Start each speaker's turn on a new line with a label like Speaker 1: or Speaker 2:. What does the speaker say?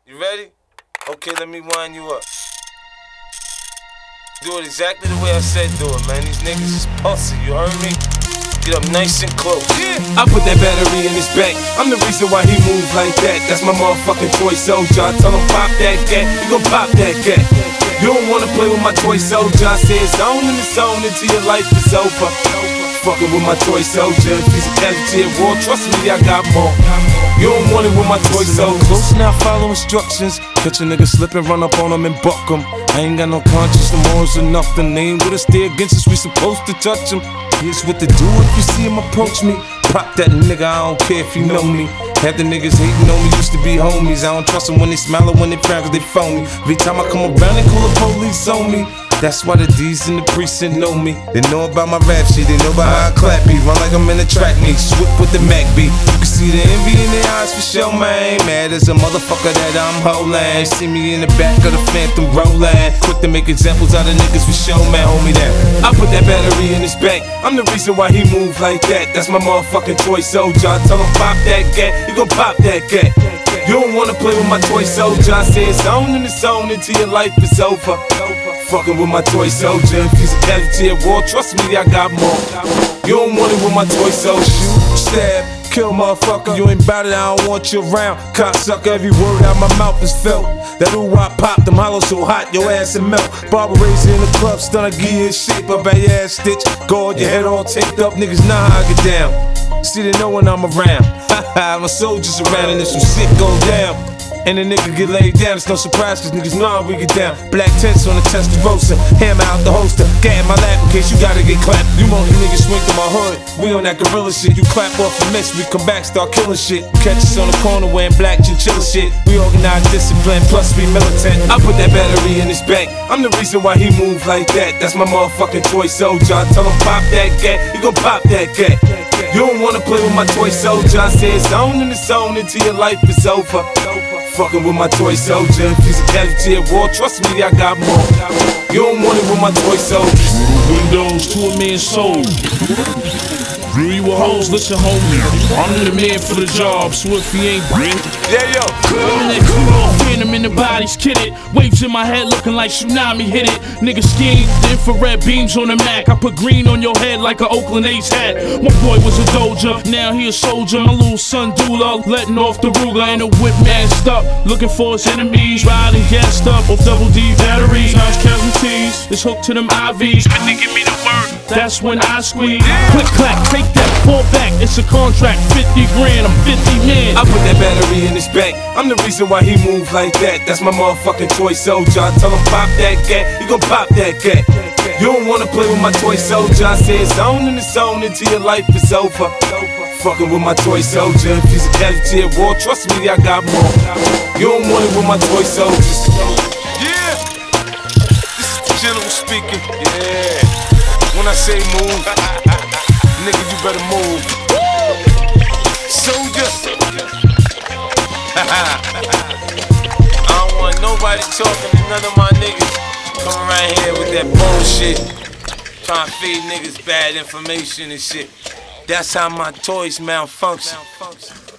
Speaker 1: You ready? Okay, let me wind you up. Do it exactly the way I said do it, man. These niggas is pussy, you heard me? Get up nice and close.
Speaker 2: I put that battery in his back. I'm the reason why he moves like that. That's my motherfucking toy soldier. I tell him pop that cat, he gon' pop that cat. You don't wanna play with my toy soldier. I say it's on and it's on until your life is over. Fucking with my toy soldier. If he's a casualty at war, trust me, I got more. You don't want it with my toy soldier. Close now, follow instructions. Catch a nigga slippin', run up on him and buck him. I ain't got no conscience, no morals or nothing. They ain't with us, stay against us, we supposed to touch him. Here's what to do if you see him approach me. Pop that nigga, I don't care if you know me. Half the niggas hating on me used to be homies. I don't trust them when they smile or when they frown, cause they phony. Every time I come around, they call the police on me. That's why the D's in the precinct know me. They know about my rap shit, they know about how I clap beat. Run like I'm in a track meet, swip with the Mac beat. You can see the envy in their eyes for sure, man. Mad as a motherfucker that I'm holdin'. See me in the back of the Phantom rollin'. Quick to make examples out of niggas for sure, man. Hold me down. I put that battery in his back. I'm the reason why he move like that. That's my motherfucking toy soldier. I tell him pop that cat, he gon' pop that cat. You don't wanna play with my toy soldier. I say it's on and it's on until your life is over. Fucking with my toy soldier. If he's a casualty at war, trust me, I got more. You don't want it with my toy soldier. Shoot, stab, kill motherfucker. You ain't bout it, I don't want you around. Cocksucker, every word out my mouth is felt. That ooh-wop pop, them hollows so hot, your ass will melt. Barber razor in the club, stunner, give you a shape up at your ass stitch. Guard your head all taped up, niggas know how I get down. See, they know when I'm around. Haha, my soldiers around, and if some shit go down and the nigga get laid down, it's no surprise, cause niggas know how we get down. Black tents on the Testarossa, hammer out the holster, gat in my lap in case you gotta get clapped. You want the niggas swing through my hood, we on that gorilla shit. You clap off a miss, we come back, start killing shit. Catch us on the corner wearing black chinchilla shit. We organize discipline, plus we militant. I put that battery in his back. I'm the reason why he move like that. That's my motherfucking toy soldier. I tell him pop that cat, he gon' pop that cat. You don't wanna play with my toy soldier. I say it's on and it's on until your life is over. Fucking with my toy soldier. If he's a casualty at war, trust me, I got more. You don't want it with my toy soldier.
Speaker 3: Windows to a man's soul. Drew you a hoes, listen homie. I'm the man for the job, so if he ain't bring.
Speaker 1: Yeah, yo.
Speaker 3: I'm in that Kudo, phantom in the body's kidded. Waves in my head looking like tsunami hit it. Nigga scheme, the infrared beams on the Mac. I put green on your head like an Oakland A's hat. My boy was a doja, now he a soldier. My little son Dula, letting off the Ruger in a whip masked up. Looking for his enemies, riding gassed up on double D batteries. House casualties, it's hooked to them IVs. Can they give me the word? That's when I squeeze. Click clack, take that, fall back. It's a contract, 50 grand, I'm 50 men.
Speaker 2: I put that battery in his back. I'm the reason why he move like that. That's my motherfucking toy soldier. I tell him pop that cat, he gon' pop that cat. You don't wanna play with my toy soldier. I say it's on and it's on until your life is over. Fucking with my toy soldier. If he's a casualty at war, trust me, I got more. You don't want it with my toy soldiers.
Speaker 1: Yeah. This is the general speaking. Yeah. When I say move, nigga, you better move. Soldier. I don't want nobody talking to none of my niggas coming around here with that bullshit, trying to feed niggas bad information and shit. That's how my toys malfunction.